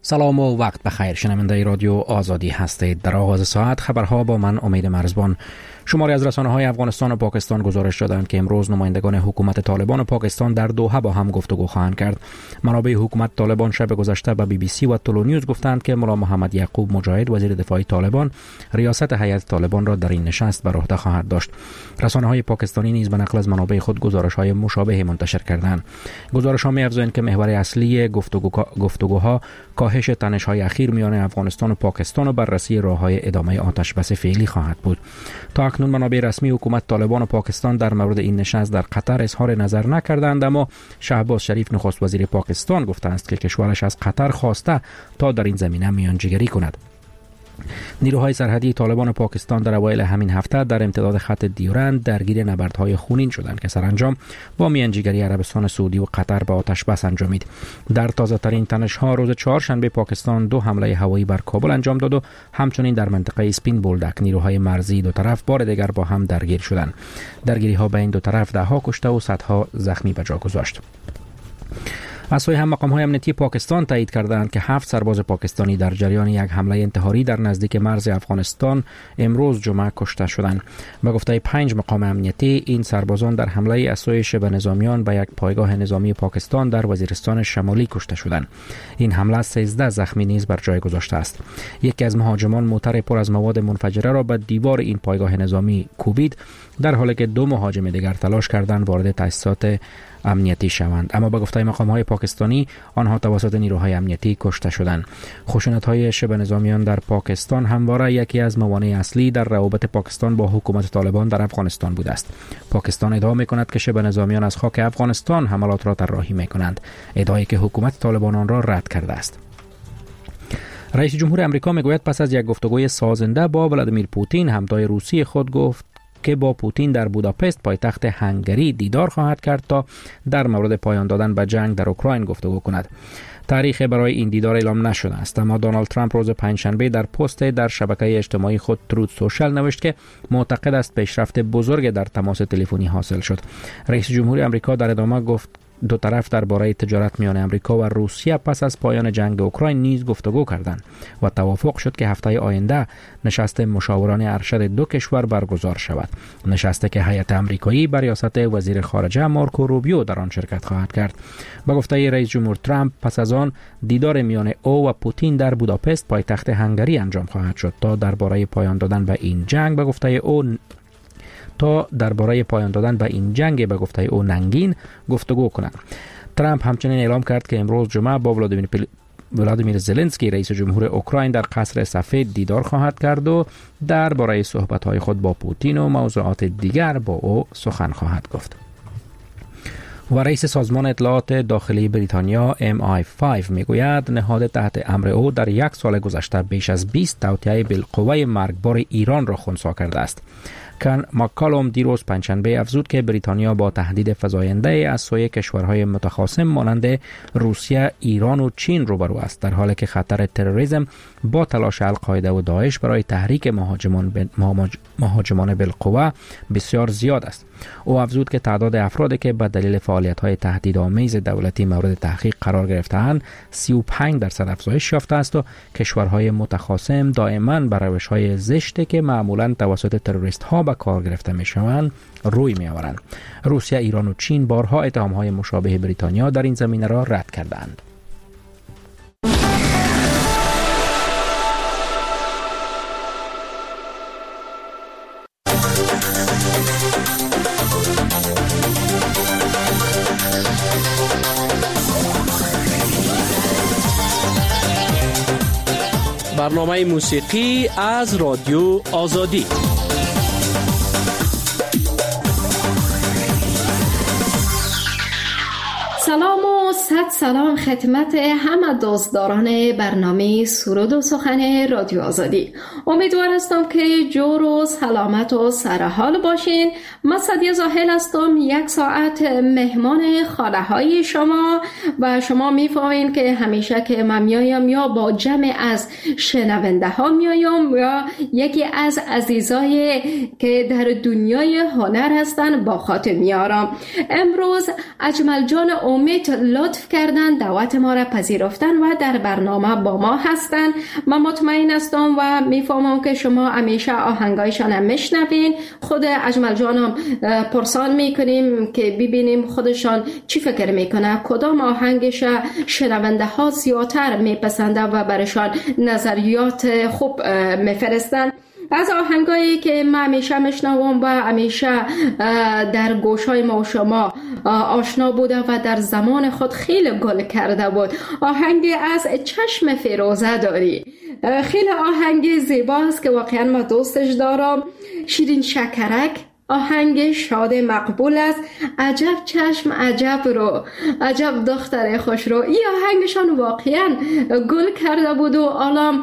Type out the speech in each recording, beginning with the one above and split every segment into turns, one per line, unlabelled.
سلام و وقت بخیر. شنونده رادیو آزادی هستید. در آغاز ساعت خبرها با من امید مرزبان. شماری از رسانه‌های افغانستان و پاکستان گزارش دادند که امروز نمایندگان حکومت طالبان و پاکستان در دوحه با هم گفتگو خواهند کرد. منابع حکومت طالبان شب گذشته به BBC و تولو نیوز گفتند که ملا محمد یعقوب مجاهد وزیر دفاع طالبان ریاست هیئت طالبان را در این نشست بر عهده خواهد داشت. رسانه‌های پاکستانی نیز به نقل از منابع خود گزارش‌های مشابه منتشر کردند. گزارش‌ها می‌افزایند که محور اصلی گفتگوها کاهش تنش‌های اخیر میان افغانستان و پاکستان و بررسی راه‌های ادامه آتش‌بس فعلی خواهد بود. تا اکنون منابع رسمی حکومت طالبان و پاکستان در مورد این نشست در قطر اظهار نظر نکردند، اما شهباز شریف نخست وزیر پاکستان گفته است که کشورش از قطر خواسته تا در این زمینه میانجیگری کند. نیروهای سرحدی طالبان و پاکستان در اوایل همین هفته در امتداد خط دیورند درگیر نبردهای خونین شدند که سرانجام با میانجیگری عربستان سعودی و قطر به آتش‌بس انجامید. در تازه‌ترین تنش‌ها روز چهارشنبه پاکستان 2 حمله هوایی بر کابل انجام داد و همچنین در منطقه اسپین بولدک نیروهای مرزی دو طرف بار دیگر با هم درگیر شدند. درگیری‌ها بین دو طرف ده‌ها کشته و صدها زخمی به جا گذاشت. از سوی هم مقام‌های امنیتی پاکستان تایید کردند که 7 سرباز پاکستانی در جریان یک حمله انتحاری در نزدیک مرز افغانستان امروز جمعه کشته شدند. به گفته 5 مقام امنیتی، این سربازان در حمله از سوی شبه نظامیان به یک پایگاه نظامی پاکستان در وزیرستان شمالی کشته شدند. این حمله 13 زخمی نیز بر جای گذاشته است. یکی از مهاجمان موتر پر از مواد منفجره را به دیوار این پایگاه نظامی کوبید، در حالی که 2 مهاجم دیگر تلاش کردند وارد تاسیسات امنیتی شوند، اما به گفته مقام‌های پاکستانی آنها توسط نیروهای امنیتی کشته شدند. خشونت‌های شبه نظامیان در پاکستان همواره یکی از موانع اصلی در روابط پاکستان با حکومت طالبان در افغانستان بوده است. پاکستان ادعا می‌کند که شبه نظامیان از خاک افغانستان حملات را طراحی می‌کنند، ادعایی که حکومت طالبان آن را رد کرده است. رئیس جمهور آمریکا میگوید پس از یک گفتگوی سازنده با ولادیمیر پوتین، همتای روسی خود گفت که با پوتین در بوداپست پایتخت هنگری دیدار خواهد کرد تا در مورد پایان دادن به جنگ در اوکراین گفتگو کند. تاریخ برای این دیدار اعلام نشده است، اما دونالد ترامپ روز پنجشنبه در پست در شبکه اجتماعی خود ترود سوشال نوشت که معتقد است پیشرفت بزرگ در تماس تلفنی حاصل شد. رئیس جمهور آمریکا در ادامه گفت دو طرف درباره تجارت میان آمریکا و روسیه پس از پایان جنگ اوکراین نیز گفتگو کردند و توافق شد که هفته آینده نشست مشاوران ارشد دو کشور برگزار شود. نشستی که هیئت آمریکایی بر ریاست وزیر خارجه مارکو روبیو در آن شرکت خواهد کرد. به گفته رئیس جمهور ترامپ پس از آن دیدار میان او و پوتین در بوداپست پایتخت هنگری انجام خواهد شد تا درباره پایان دادن به این جنگ به گفته گفته او ننگین گفتگو کنند. ترامپ همچنین اعلام کرد که امروز جمعه با ولادیمیر زلنسکی رئیس جمهور اوکراین در قصر سفید دیدار خواهد کرد و درباره صحبت‌های خود با پوتین و موضوعات دیگر با او سخن خواهد گفت. و رئیس سازمان اطلاعات داخلی بریتانیا MI5 میگوید نهاد تحت امر او در 1 سال گذشته بیش از 20 توطئه بالقوه مرگبار ایران را خنثی کرده است. کن مکالوم دیروز پنجشنبه افزود که بریتانیا با تهدید فزاینده از سوی کشورهای متخاصم مانند روسیه، ایران و چین روبرو است، در حالی که خطر تروریسم با تلاش القاعده و داعش برای تحریک مهاجمان بالقوه بسیار زیاد است. او افزود که تعداد افرادی که به دلیل فعالیت‌های تهدیدآمیز دولتی مورد تحقیق قرار گرفته‌اند 35% افزایش یافته است و کشورهای متخاصم دائما بر روش‌های زشتی که معمولاً توسط تروریست‌ها به کار گرفته می‌شوند روی می‌آورند. روسیه، ایران و چین بارها اتهام‌های مشابه بریتانیا در این زمینه را رد کردند.
برنامه موسیقی از رادیو آزادی.
سلام و صد سلام خدمت همه دوستداران برنامه سرود و سخن رادیو آزادی. امیدوار هستم که جور و سلامت و سرحال باشین. من سعدیه زاهل هستم، 1 ساعت مهمان خاله های شما و شما میفهمین که همیشه که من میایم یا با جمع از شنونده ها میایم یا یکی از عزیزای که در دنیای هنر هستن با خاطر میارم. امروز اجمل جان امید لطف لطف کردن، دعوت ما را پذیرفتن و در برنامه با ما هستن. من مطمئن هستم و میفهمم که شما همیشه آهنگایشان هم میشنوین. خود اجمل جانم پرسان میکنیم که ببینیم خودشان چی فکر میکنه، کدام آهنگش شنونده ها زیادتر میپسنده و برشان نظریات خوب میفرستن. از آهنگایی که ما همیشه میشنوم و همیشه در گوشای ما و شما آشنا بوده و در زمان خود خیلی گل کرده بود، آهنگ از چشم فیروزه داری. خیلی آهنگ زیباست که واقعا ما دوستش دارم. شیرین شکرک آهنگ شاد مقبول است. عجب چشم عجب رو، عجب دختر خوش رو. این آهنگشان واقعا گل کرده بود و الان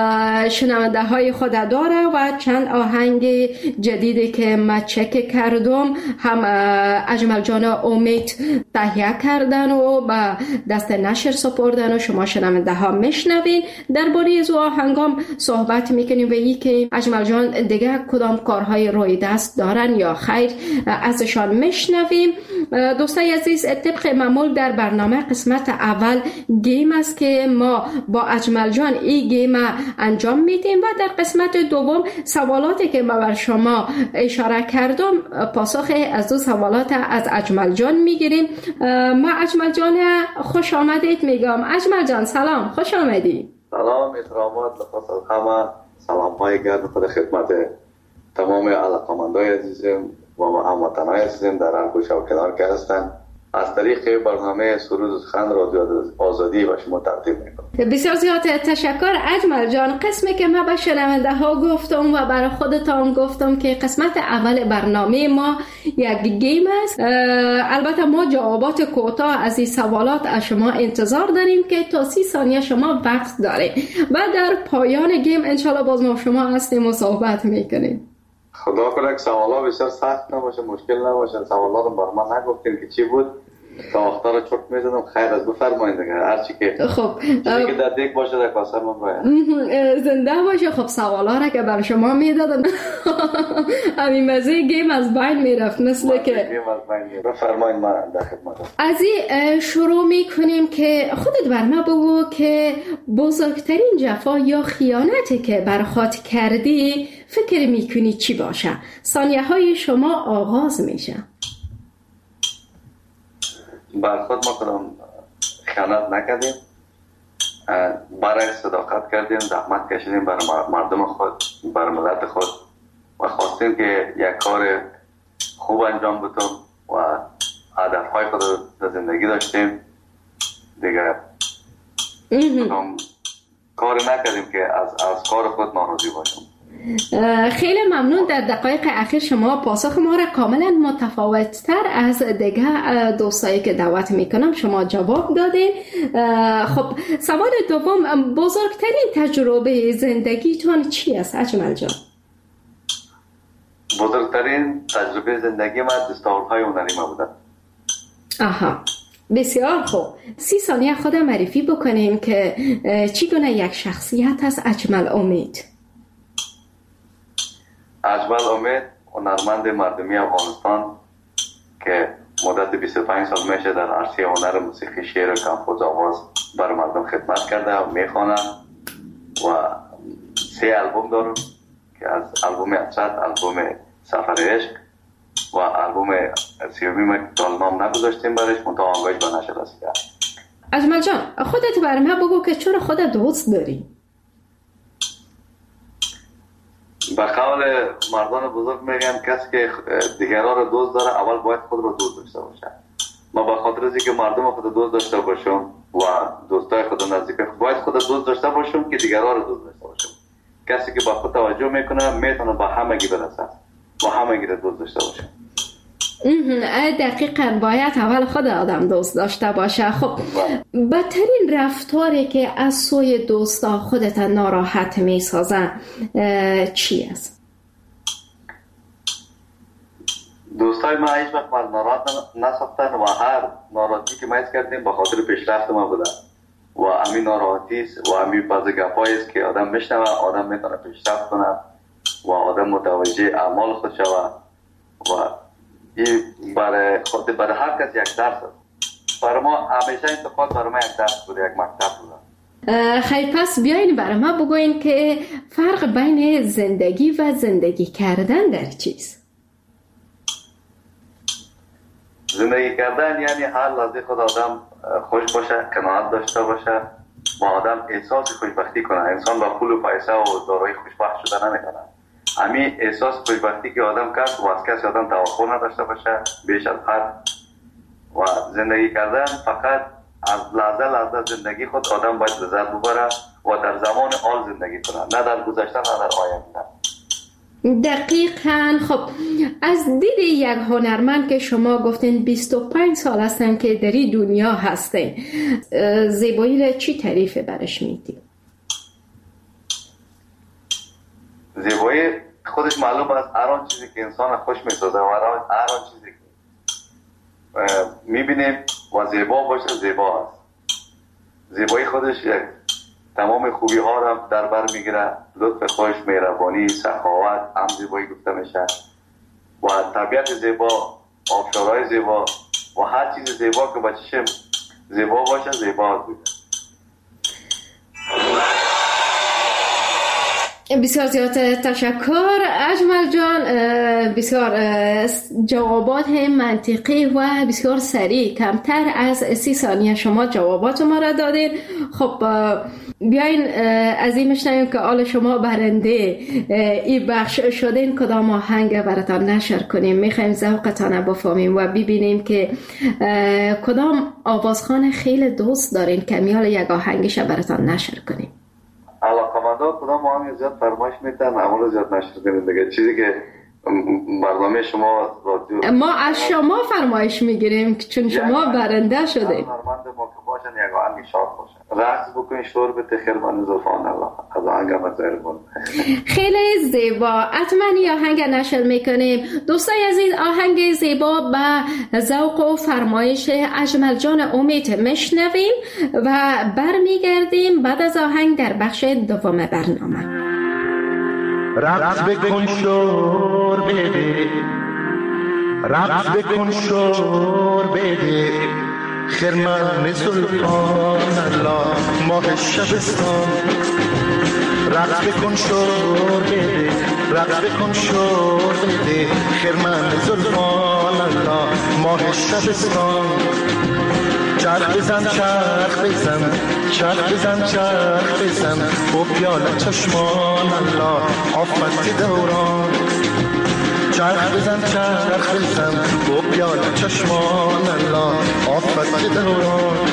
شنونده های خود داره و چند آهنگ جدیدی که ما چک کردم هم اجمل جان امید تهیه کردن و با دست نشر سپردن و شما شنونده ها میشنوین. درباره از آهنگام صحبت میکنیم و این که اجمل جان دیگه کدام کارهای روی دست دارن یا خیر ازشان میشنویم. دوستای عزیز، طبق معمول در برنامه قسمت اول گیم است که ما با اجمل جان این گیم انجام میدیم و در قسمت دوم سوالاتی که ما بر شما اشاره کردم پاسخ از دو سوالات از اجمل جان میگیریم. ما اجمل جان خوش آمدید میگم. اجمل جان سلام، خوش آمدی.
سلام، احترامات لخص همه، سلام های گرم خود خدمت تمام علاقمندای عزیزم و هموطنای عزیزم در هر گوشه و کنار که هستند. از طریق برنامه سرود و سخن رادیو آزادی و شما تقدیم میکنم.
بسیار زیاد تشکر اجمل جان. قسمی که ما به شنونده ها گفتم و برای خودتان گفتم که قسمت اول برنامه ما یک گیم است. البته ما جوابات کوتاه از این سوالات از شما انتظار داریم که تا 30 ثانیه شما وقت دارید و در پایان گیم انشالله باز ما شما هستیم و صحبت میکنیم.
خدا کنه که سوالا بسیار سخت نباشه، مشکل نباشه. سوالا رو بر من نگفتیم که چی بود، تا اختار چرت میزنم. خیر از بفرمایید دیگه، هر چی که
خب
چیزی که در دیگ باشه در کاسه من باید
زنده باشه. خب سوالا را که بر شما میدادم همین مزه گیم از بین میرفت مثل که
گیم از بین میرفت. بفرمایید من در خدمتم.
از این شروع میکنیم که خودت بر ما بگو که بزرگترین جفا یا خیانتی که بر خود کردی فکر میکنی چی باشه؟ ثانیه های شما آغاز میشه.
بر خود ما کدام خیانت نکردیم، برای صداقت کردیم، زحمت کشیدیم برای مردم خود، برای ملت خود و خواستیم که یک کار خوب انجام بدیم و هدفهای خود در زندگی داشتیم دیگه. کدام کار نکردیم که از کار خود ناراضی باشیم.
خیلی ممنون. در دقایق اخیر شما پاسخ ما را کاملا متفاوت‌تر از دیگه دوستایی که دعوت میکنم شما جواب دادین. خب سوال دوم، بزرگترین تجربه زندگیتون چی است اجمل جان؟
بزرگترین تجربه زندگی من دستاوردهای هنری ما بوده.
آها، بسیار خوب. 30 ثانیه خود معرفی بکنیم که چگونه یک شخصیت است اجمل امید.
اجمل امید هنرمند مردمی افغانستان که مدت 25 سال میشه در عرصه هنر موسیقی، شعر و کمپوز آواز بر مردم خدمت کرده و میخوانم و 3 آلبوم دارم که از آلبوم اطرت، آلبوم سفر عشق و آلبوم 30 که نام نگذاشتیم برش منتها آنگاهش به نشر رسیده.
اجمل جان خودت بر من بگو که چرا خودت دوست داری؟
به قول مردان بزرگ میگن کسی که دیگران رو دوست داره اول باید خود رو دوست داشته باشه. ما به خاطر از اینکه مردم خود دوست داشته باشم و دوستای خود نزدیک باید خود دوست داشته باشم که دیگران رو دوست داشته باشم. کسی که به خود توجه میکنه میتونه به همگی برسه و همگی رو دوست داشته باشه.
دقیقاً باید اول خود آدم دوست داشته باشه. خب بدترین رفتاری که از سوی دوستا خودت ناراحت میسازن چی است؟
دوستای ما هیچ وقت من ناراحت نساختن و هر ناراحتی که ما حس کردیم به خاطر پیشرفت ما بوده و همین ناراحتی و همین بعض گپایی است که آدم میشنوه آدم میتونه پیشرفت کنه و آدم متوجه اعمال خود شوه و این برای هر کس یک درس است. برای ما همیشه انتقاد برای ما یک درس بود، یک مکتب بود.
خیلی پس بیاین برای ما بگوین که فرق بین زندگی و زندگی کردن در چیست؟
زندگی کردن یعنی هر لحظه خود آدم خوش باشه، قناعت داشته باشه و آدم احساس خوشبختی کنه. انسان با پول و پیسه و دارایی خوشبخت شده نمیکنه. همین احساس خوشبختی که آدم کرد و از کسی آدم توقع نداشته باشه بیش از حد. و زندگی کردن فقط از لحظه زندگی خود آدم باید لذت ببره و در زمان حال زندگی کنه، نه در گذشته نه در آینده.
دقیقاً. خب از دید یک هنرمند که شما گفتین 25 سال هستن که در این دنیا هستین، زیبایی را چی تعریف برش میدید؟
زیبایی خودش معلوم است، هر آن چیزی که انسان خوش میسازه و هر آن چیزی که میبینیم و زیبا باشه زیبا است. زیبایی خودش یک تمام خوبی ها را در بر میگیره. لطف خوش، مهربانی، سخاوت هم زیبایی گفته میشه و طبیعت زیبا، آبشارهای زیبا و هر چیز زیبا که با چشم زیبا باشه زیبا بوده.
بسیار زیاد تشکر اجمل جان، بسیار جوابات منطقی و بسیار سریع، کمتر از 30 ثانیه شما جوابات ما را دادین. خب بیاین از این میشنویم که آل شما برنده این بخش شدین کدام آهنگ براتان نشر کنیم. میخوایم ذوقتان بفهمیم و ببینیم که کدام آوازخوان خیلی دوست دارین که میال یک آهنگش براتان نشر کنیم.
علاقمندان کدام آهنگ زیاد فرمایش میتن اما زیاد نشر کنیم دیگه. چیزی که برنامه شما رادیو
ما از شما فرمایش میگیریم چون شما برنده شده.
هنرمند ما که باشن یک آهنگ شاد باشه، رقص بکنین، شور بده خیر من زلفان الله از آهنگ مزربون.
خیلی زیبا، حتما این آهنگ نشر میکنیم. دوستای عزیز، آهنگ زیبا به ذوق و فرمایش اجمل جان امید میشنویم و برمیگردیم بعد از آهنگ در بخش دوم برنامه.
رقص بکن شور بده، رقص بکن شور بده، خرمن زلفان الله ماه شبستان. رقص بکن شور بده، رقص بکن شور بده، خرمن زلفان الله ماه شبستان. چرخ بزن چرخ بزن، چرخ بزن چرخ بزن، با پیاله چشمان الله آفت دوران. چرخ بزن چرخ بزن، با پیاله چشمان الله آفت دوران.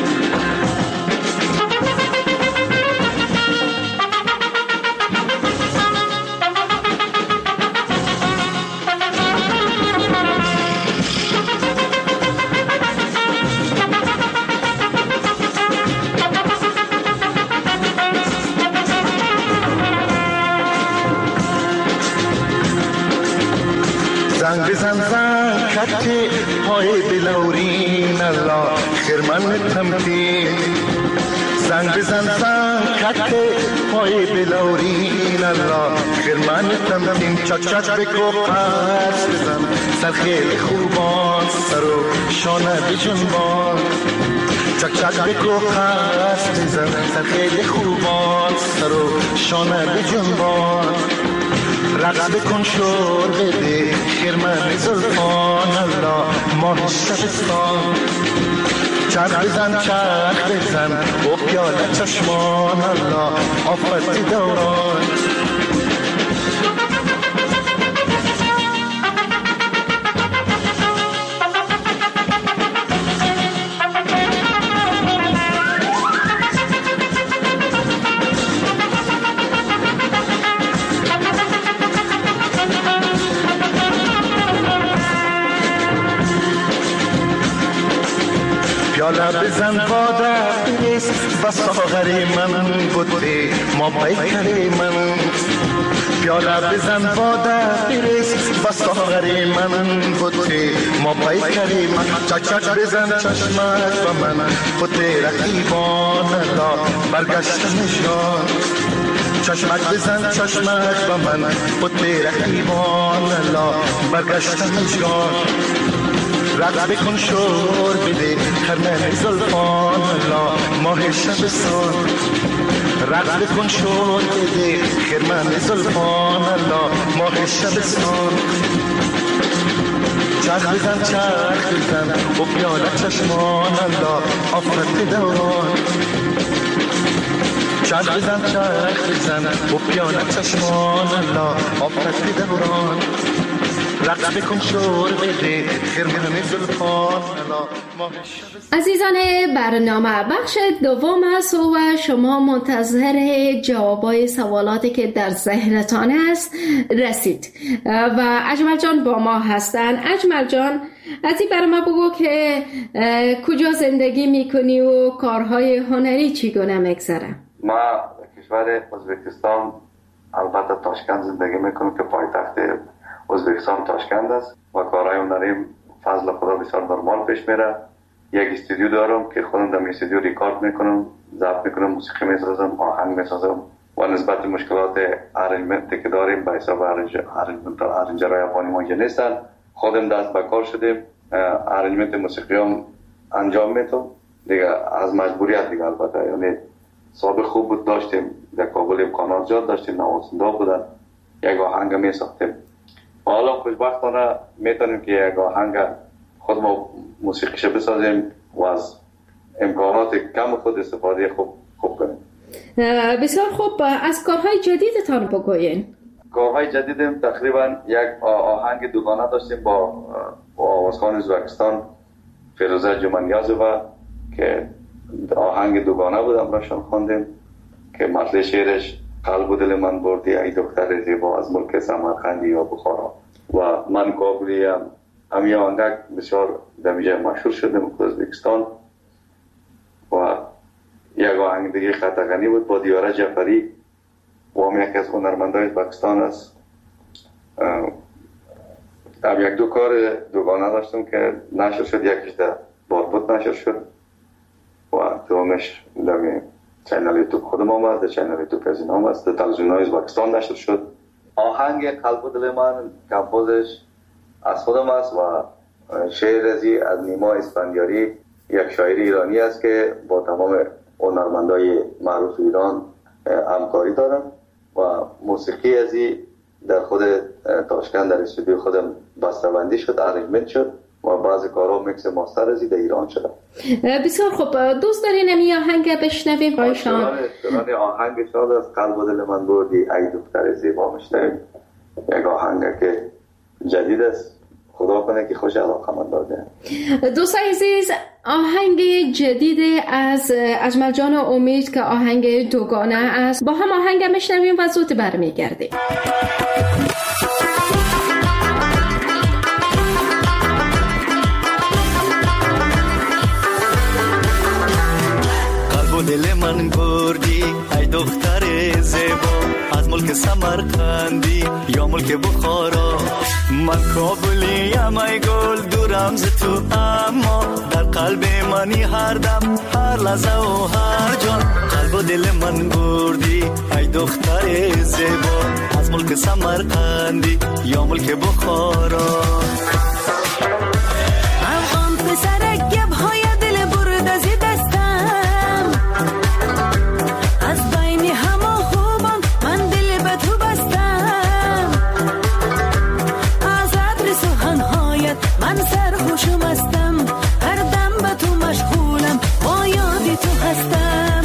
زنگ بزن زنگ کتی پای بلورین الله خرمن تمکین. زنگ بزن زنگ کتی پای بلورین الله خرمن تمکین. چک چک بکو قرص بزن سر خیلی خوبان، سر و شانه بجنبان. چک چک بکو قرص بزن سر خیلی خوبان، سر و شانه بجنبان. رقص بکن شور بده، خرمن زلفان الله ماه شبستان. چرخ بزن چرخ بزن، با پیاله چشمان الله آفت دوران. پیاله بزن باده بریست و ساغری من بوده ما بیکری من. پیاله بزن باده بریست و ساغری من بوده ما بیکری من. چک چک بزن چشمک و من بوده رقیبان الله برگشتم جان. چشمک بزن چشمک و من بوده رقیبان الله برگشتم جان. رقص بکن شور بده خرمن زلفان الله ماه شبستان رقص بکن شور بده خرمن زلفان الله ماه شبستان چرخ بزن و پیاله چشمان الله آفت دوران چرخ بزن و پیاله چشمان الله آفت دوران رقص بکن شور بده خرمن زلفان الله ماه شبستان.
عزیزان برنامه بخش دوم است و شما منتظر جوابای سوالاتی که در ذهنتان است رسید و اجمل جان با ما هستن. اجمل جان از این برنامه بگو که کجا زندگی میکنی و کارهای هنری چگونه میگذره؟
ما کشور ازبکستان البته تاشکند زندگی میکنم که پایتخت ازبکستان تاشکند است و کارهای هنریم فضل خدا بسیار نرمال پیش میره. یک استودیو دارم که خودم در استودیو ریکارد میکنم، ضبط میکنم، موسیقی میسازم، آهنگ میسازم و نسبت مشکلات ارنجمنتی که داریم به حساب ارنجرهای افغانی ما نیستن. خودم دست به کار شدیم، ارنجمنت موسیقی هم انجام میدم دیگه از مجبوریت دیگه. البته یعنی سابق خوب بود، داشتیم در کابل امکانات زیاد داشتیم، نوازنده بودن، یک آهنگ میساختیم. حالا خوشبختانه میتونیم که یک آهنگ خود ما موسیقیش بسازیم و از امکانات کم خود استفاده خوب کنیم.
بسیار خوب. از کارهای جدیدتان بگوین.
کارهای جدیدم تقریبا یک آهنگ دوگانه داشتیم با آوازخوان ازبکستان فیروزه جمانیازووا که آهنگ دوگانه بود، امراشان خواندیم که مطلع شعرش قلب و دل من بردی ای دختر زیبا از ملک سمرقند یا بخارا و من کابلی همین آهنگ بسیار دمیجه مشهور شده در ازبکستان. و یک آهنگ دیگه خطغنی بود با دیاره جعفری و هم یکی از هنرمندای ازبکستان است. یک دو کار دوگانه داشتم که نشر شد، یکیش در باربود نشر شد و دومش در چینل یوتیوب خودم آمد، در چینل یوتیوب از این آمد، در تلویزیون‌های ازبکستان نشر شد. آهنگ قلب و دل من کمپوزش از خودم است و شعر ازی از نیما اسفندیاری، یک شاعر ایرانی است که با تمام هنرمندای معروف ایران همکاری دارم و موسیقی ازی در خود تاشکند در استودیو خودم بسته‌بندی شد، ارنجمنت شد و بعضی کارها میکس ماستر ازی در ایران شد.
بسیار خوب. دوست دارین این آهنگ بشنویم خواهشان؟
آهنگ شاد از قلب و دل من بردی ای دختر زیبا میشنویم. یک آهنگ که جدید است، خدا کنه که خوش علاقه‌مند باشه.
دوستان عزیز، آهنگ جدید از اجمل جان امید که آهنگ دوگانه است، با هم آهنگ میشنویم و زود برمیگردیم.
قلب و دل من بردی ای دختر زیبا از ملک سمرقندی یا ملک بخارا. من کابلیم ای گل دورم ز تو، اما در قلب منی هر دم هر لحظه و هر جان. قلب و دل من بردی ای دختر زیبا از ملک سمرقندی یا ملک بخارا.
افغان پسرک گبهای دل برد از دستم، از بین همه خوبان من دل به تو بستم. از عطر سخنهایت من سرخوشم هستم، هر دم به تو مشغولم، با یاد تو هستم.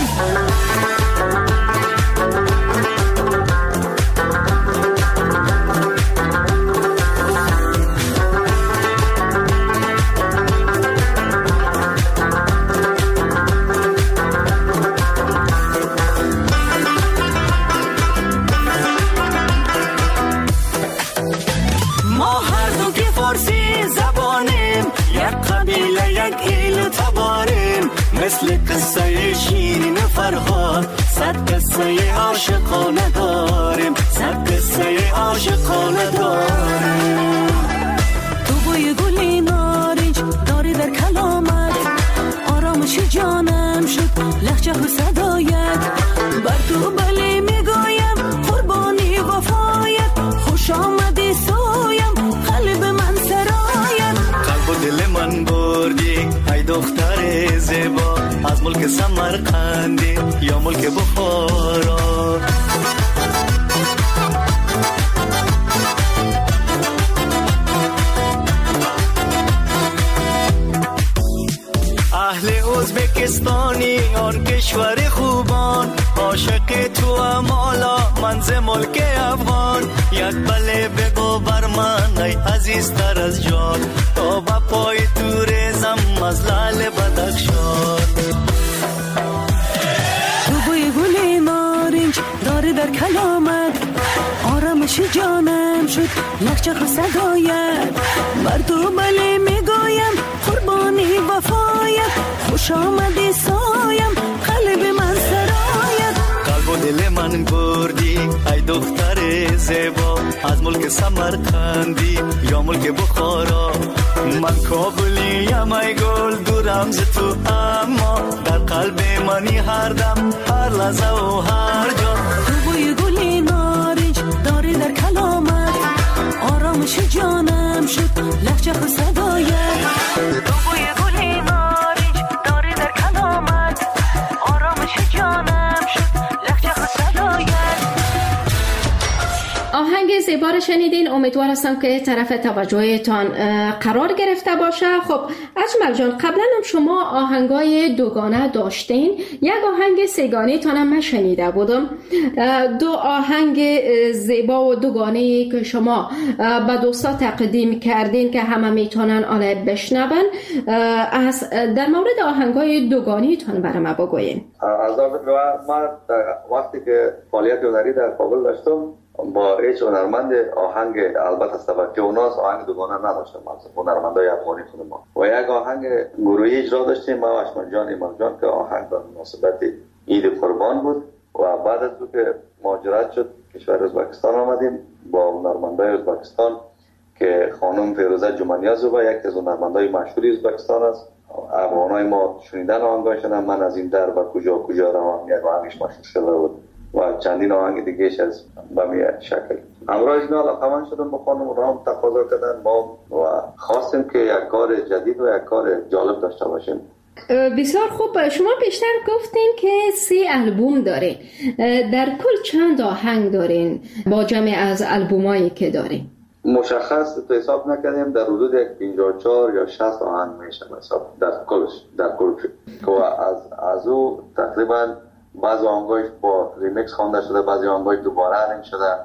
مثل قصه شیرین فرهاد صد قصه عاشقانه داریم، صد قصه عاشقانه داریم.
تو بوی گلی نارنج داری در کلامت، آرامش جانم شد لهجه و صدایت. بر تو بلی میگویم قربانی وفایت، خوش آمدی سویم قلب من سرایت.
قلب و دل من از ملک سمرقندی یا ملک بخارا. اهل ازبکستانی آن کشور خوبان، عاشق تو امالا منز ملک افغان. یک بله بگو بر من ای عزیزتر از جان، تا با پای تو ریزم از لعل بدخشان.
تو بوی گل نارنج داره در کلامت، آرامش جانم شد لخچه و صدایت. بر تو بله میگویم قربانی وفایت، خوش آمدی سایم قلب من سرایت.
قلب و دل من بردی ای دختر زیبا، از ملک سمرقندی یا ملک بخارا. من کابلیم ای گل دورم ز تو، اما در قلب منی هر دم هر لحظه و هر جا.
تو بوی گل نارنج داری در کلامت، آرامش جانم شد لخچه و صدایت. تو بوی گل نارنج داری در کلامت، آرامش جانم شد لخچه و صدایت.
آهنگ زیبا رو شنیدین، امیدوار هستم که طرف توجهتان قرار گرفته باشه. خب اجمل جان، قبلا هم شما آهنگای دوگانه داشتین، یک آهنگ سگانه تانم من شنیده بودم. دو آهنگ زیبا و دوگانه که شما به دوستا تقدیم کردین که همه میتونن آن بشنون، از در مورد آهنگای دوگانه تان برام بگوین.
از من وقتی که فعالیت هنری در کابل داشتم با هیچ هنرمند آهنگ، البته سبکی اوناست، آهنگ دوگانه نداشتم. هنرمندای افغانی خود ما و یک آهنگ گروهی اجرا داشتیم ما و اشمل جان ایمان جان که آهنگ به مناسبت عید قربان بود. و بعد از که مهاجرت شد کشور ازبکستان آمدیم با هنرمندای ازبکستان که خانم فیروزه جمانیازووا یکی از هنرمندای مشهور ازبکستان است. افغانای ما شنیدن آهنگاشون، من از این در و کجا کجا روم یک آهنگش مشهور شده بود و چندین آهنگ دیگهش از بمی شکل. امروز اینا علاقمند شدم با خانم رام تقاضا کردن ما و خواستیم که یک کار جدید و یک کار جالب داشته باشیم.
بسیار خوب. شما بیشتر گفتین که 3 آلبوم دارین، در کل چند آهنگ دارین با جمع از آلبومایی که دارین؟
مشخص تو حساب نکردیم، در حدود 54 یا 60 آهنگ میشه حساب در کل و از او تقریبا بعضی آهنگاش با ریمیکس خوانده شده، بعضی آهنگاش دوباره ارنج شده.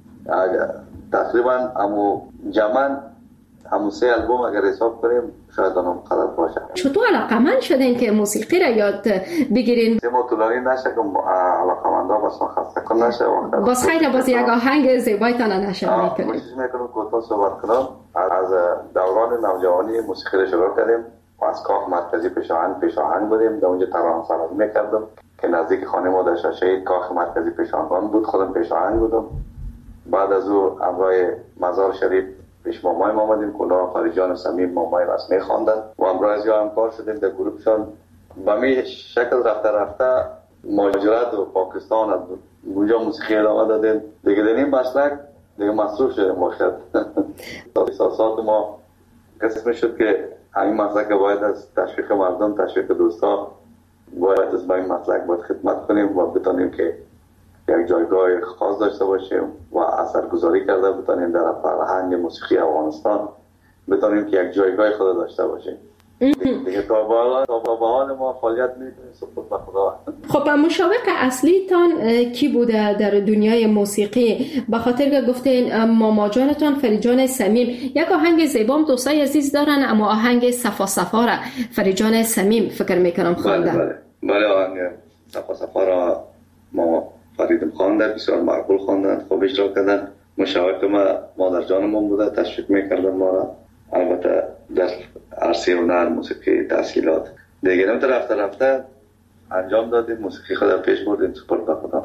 تقریبا جمعاً 3 آلبوم اگر حساب کنیم شاید اونم قدر باشه.
چطور علاقمند شدین که موسیقی را یاد بگیرین؟
ما طولانی نشه که علاقمندا بس خسته کن نشه.
باز خیلی باز یک آهنگ زیبایتان نشه میکنیم.
کوشش میکنم کوتاه صحبت کنم. از دوران نوجوانی موسیقی را شروع کردیم و از کاخ مرکزی پیشاهنگ بودیم، در اونجا ترانه سرایی میکردم که نزدیک خانه ما در شاشه کاخ مرکزی پیشاهنگ بود، خودم پیشاهنگ بودم. بعد از او همراه مزار شریف پیش مامای ما آمدیم، کلاه خارجان سمیم مامای رسمی خواندن و همراه از یا همکار شدیم در گروهشان. به می شکل رفته مهاجرت و پاکستان از اونجا موسیقی ادامه دادیم دیگه. در این مسلک دیگه مصروف شدیم باشد. احساسات ما قسم شد که همین مسلک باید از تشویق مردم، تشویق دوستا باید از این مسلک باید خدمت کنیم و بتانیم که یک جایگاه خاص داشته باشیم و اثرگذاری کرده بتانیم در فرهنگ موسیقی افغانستان، بتانیم که یک جایگاه خود داشته باشیم. دیگه تا به حال ما فعالیت می‌کنیم سپرد به خدا.
خب مشوق اصلی تان کی بوده در دنیای موسیقی؟ به خاطر که گفتین ماما جانتان فریجان سمیم، یک آهنگ زیبام دوستای عزیز دارن، اما آهنگ صفا صفا را فریجان سمیم فکر میکنم خواندن.
بله آهنگ صفا صفا را ما فریدم خواندن، بسیار معقول خواندن، خوب اجرا کردن. مشوق ما مادر جانمون بوده، تشویق میکردن ما را. البته در عرصه هنر موسیقی تحصیلات دیگه نمیتونه رفته انجام دادیم، موسیقی خود پیش بردیم سپرد به خدا.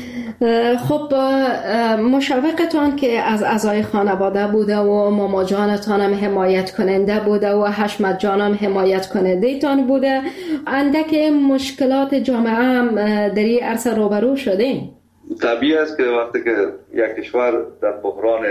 خب مشوقتان که از اعضای خانواده بوده و ماما جانتان هم حمایت کننده بوده و حشمت جان هم حمایت کننده تان بوده، اندک مشکلات جامعه هم در این عرصه روبرو شدین؟
طبیعی است که وقتی که یک کشور در بحران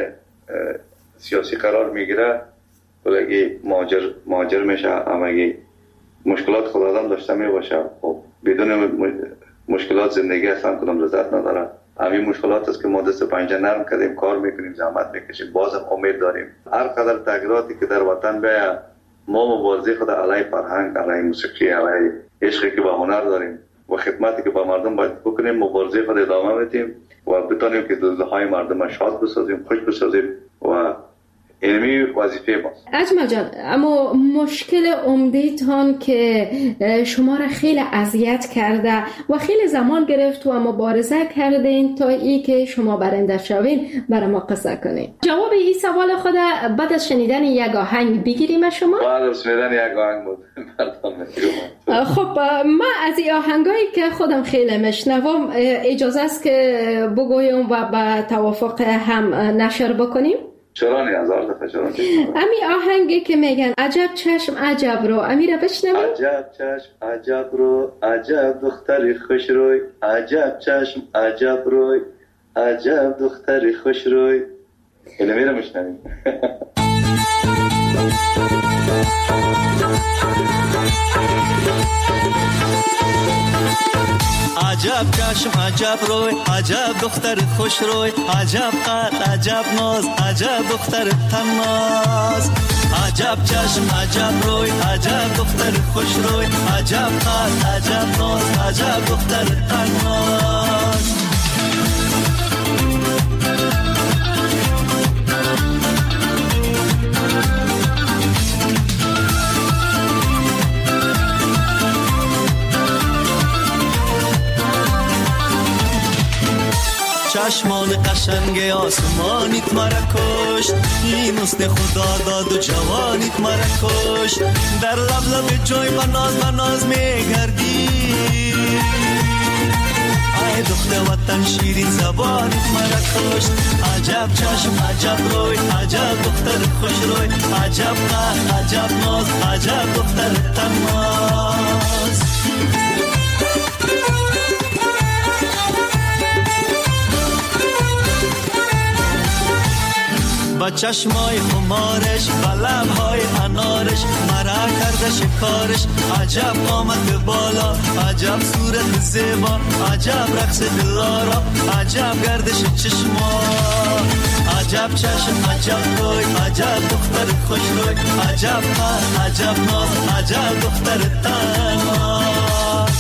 سیاسی قرار میگیره، بلگی مهاجر میشه، همگی مشکلات خود آدم داشته می باشه، خب بدون مشکلات زندگی اصلا کدام لذت نداره. همین مشکلات است که ما دست پنجه نرم کردیم، کار میکنیم، زحمت میکشیم، بازم امید داریم هر قدر تغییراتی که در وطن بیاید ما مبارزه خود علیه فرهنگ، علیه موسیقی، علیه عشقی که به هنر داریم و خدمتی که به مردم باید بکنیم مبارزه خود ادامه بدیم و بتونیم که دلهای مردم شاد بسازیم، خوش بسازیم و اینمی وظیفه ماست.
اجمل جان، اما مشکل عمده‌تان که شما را خیلی اذیت کرده و خیلی زمان گرفت و مبارزه کردین تا ای که شما برنده شوین برای ما قصه کنین. جواب این سوال خود بعد از شنیدن یک آهنگ بگیریم شما؟
بعد از شنیدن یک آهنگ بود.
خب ما از این آهنگایی که خودم خیلی میشنوم اجازه است که بگویم و به توافق هم نشر بکنیم؟
چرا نه؟ هزار دفعه چرا نه؟
امی آهنگی که میگن عجب چشم عجب رو، امی را بشنویم.
عجب چشم عجب رو، عجب دختری خوش روی، عجب چشم عجب روی، عجب دختری خوش روی. اینو میرم بشنویم.
عجب چشم عجب روی، عجب دختر خوش روی، عجب قد عجب ناز، عجب دختر تناز. عجب چشم عجب روی، عجب دختر خوش روی، عجب قد عجب ناز، عجب دختر تناز. چشمان قشنگ آسمانیت مرا کشت، این حسن خدا داد و جوانیت مرا کشت. در لب لب جوی بناز میگردی، ای دختر وطن شیرین زبانیت مرا کشت. عجب چشم عجب روی، عجب دختر خوش روی، عجب قد عجب ناز، عجب دختر تناز. با چشمای خمارش، با لبهای انارش، مرا کرده شکارش. عجب قامت بالا، عجب صورت زیبا، عجب رقص دلارا، عجب گردش چشما. عجب چشم عجب روی، عجب دختر خوش روی، عجب قد عجب ناز، عجب دختر تناز.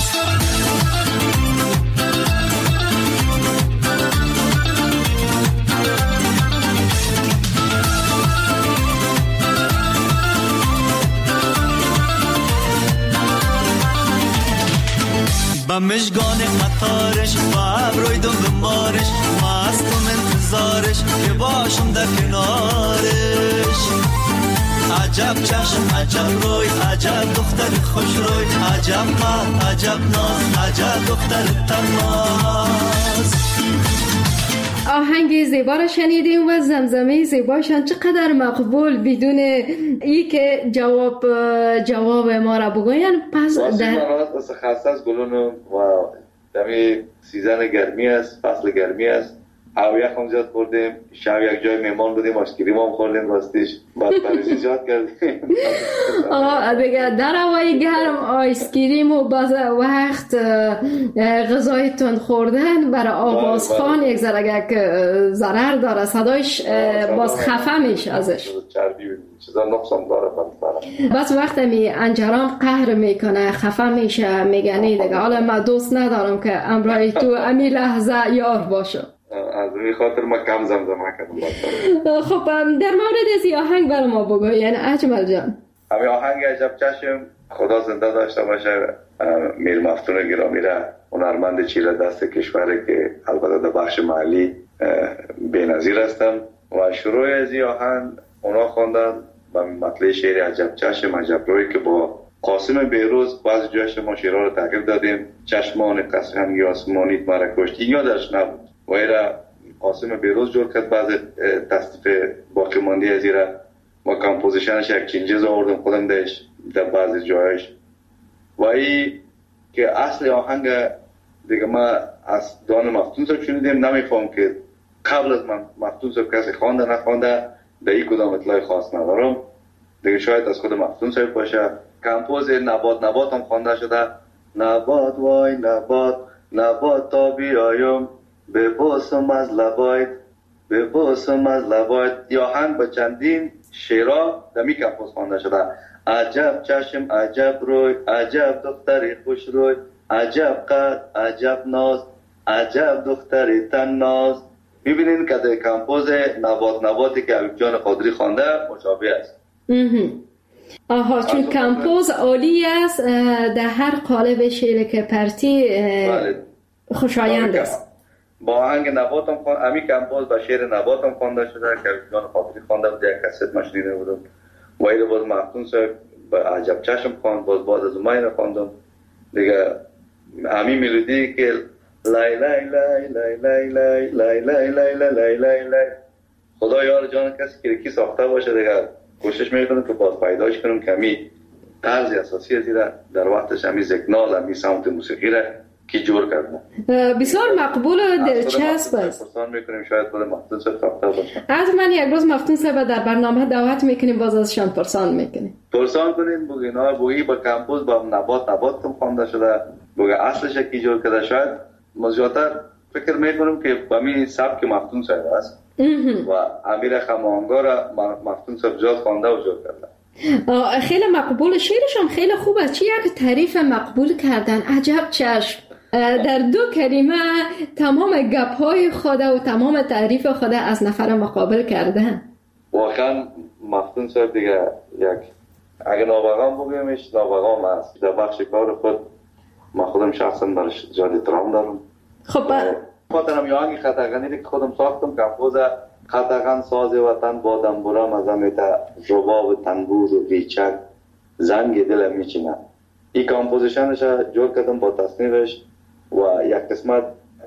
با مشگان قطارش، با ابروی دنبالش، مستم انتظارش که باشم در کنارش. عجب چشم عجب روی، عجب دختر خوش روی، عجب قد عجب ناز، عجب دختر تناز.
آهنگ زیبا را شنیدیم و زمزمه زیباشان چقدر مقبول، بدون ای که جواب ما را بگوین. پس
در خاصه از گلون و دمی سیزن گرمی است، فصل گرمی است، هوا یخم زیاد خوردیم، شب یک جای مهمان بودیم، آشکریم هم خوردیم، راستیش بعد پریزی زیاد کردیم.
دیگه در هوای گرم آیسکریم و باز وقت غذای تند خوردن برای آوازخوان یک ضرر داره، صدایش باز خفه میشه ازش،
چربی چیزا نقصان داره.
بس وقت می انجران قهر میکنه، خفه میشه، میگنی دیگه حالا من دوست ندارم که امرای تو امی لحظه یار باشه.
از این خاطر ما کم زمزمه کردم.
خب در مورد از این آهنگ برای ما بگو، یعنی اجمل جان.
همین آهنگ عجب چشم خدا زنده داشته باشه. میر مفتون گرامی را، هنرمند چیره دست کشوره که البته در بخش محلی بی‌نظیر هستم و شروع از این آهنگ اونا خواندن و مطلع شعر عجب چشم عجب روی که با قاسم بیروز بعضی جایش ما شعرها رو تغییر دادیم. چشمان قشنگ آسمانیت مرا کشت یادش نبود و ایرا قاسم بیروز جور کرد، بعض تصدیف باقی ماندی از ایرا و کمپوزیشنش یک چینجز آوردم خودم دهش در بعضی جایش و ای که اصل آهنگ دیگه ما از دان مفتون صاحب شنیدیم، نمیفهم که قبل از مفتون صاحب کسی خوانده نخوانده، در این کدام اطلاع خاص ندارم دیگه، شاید از خود مفتون صاحب باشه کمپوز نبات هم خوانده شده. نبات وای نبات تا بیایم ببوسم از لبایت یا هم به چندین شعرها دمی کمپوز خوانده شده. عجب چشم عجب روی عجب دختری خوش روی عجب قد عجب ناز عجب دختری تناز. میبینین که در کمپوز نباتی که حبیب جان قادری خوانده مشابه است.
آها، چون کمپوز عالی است، در هر قالب شعر که پرتی خوشایند است.
با آهنگ نبات هم خوانده، امی کمپوز با شعر نبات هم خوانده شده که حبیب جان قادری خوانده بود، یک کست مشنیده بودم. و ایره باز مفتون صاحب با عجب چشم خواند، باز از اومای خواندم دیگه. امی ملودی که لای لای لای لای لای لای لای لای لای لای لای لای، خدا یار جان کسی که کی ساخته باشه دیگه کوشش میکنم که باز پیداش کنم که امی طرز اساسی از در وقتش امی زکنال امی سمت موسیقی را کی جور کرده.
بسیار مقبول و دلچسب است.
پرسان میکنیم شاید خود مفتون صاحب ساخته باشه.
حتما یک روز مفتون صاحب در برنامه دعوت میکنیم، باز ازشان پرسان میکنیم.
پرسان کنین بگین ها بویی با کمپوز با نبات کم خوانده شده، بگه اصلش کی جور کرده. شاید مزیاتر فکر میکنم که با می سبک مفتون صاحب است و امیر خمانگا را مفتون صاحب جات خوانده و جور کرده.
خیلی مقبول، شعرش هم خیلی خوب است. چی یک تعریف مقبول کردن، عجب چشم. در 2 کلمه تمام گپ‌های خود و تمام تعریف خود از نفر مقابل کردن.
واقعا مفتون صاحب دیگه یک اگه نابغام بگیمش نابغام است. در بخش کار خود من خودم شخصا برش زیاد احترام دارم.
خب
خاطرم یا آنگی خطاغنی که خودم ساختم کمپوز خطاغن ساز وطن با دنبورم از امیتا رباب تنبور و بیچک زنگ دلم میچینم. این کمپوزیشنش جور کردم با تصنیفش و یک قسمت